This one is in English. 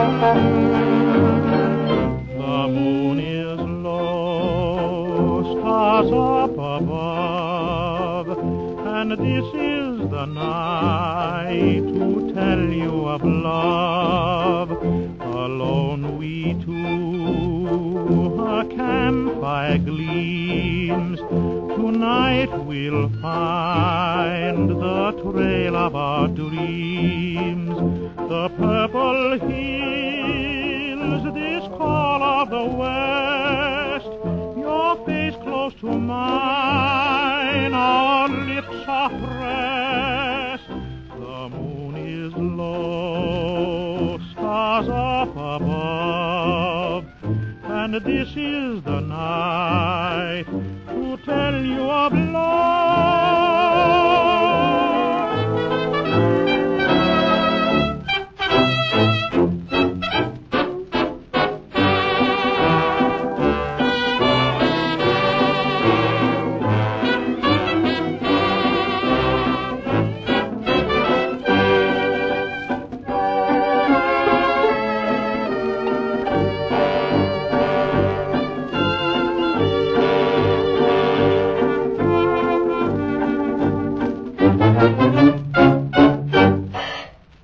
The moon is low, stars up above, and this is the night to tell you of love. Alone we two, a campfire gleams. Tonight we'll find the trail of our dreams. The purple hills, this call of the west. Your face close to mine, our lips are pressed. The moon is low, stars up above, and this is the night to tell you of love.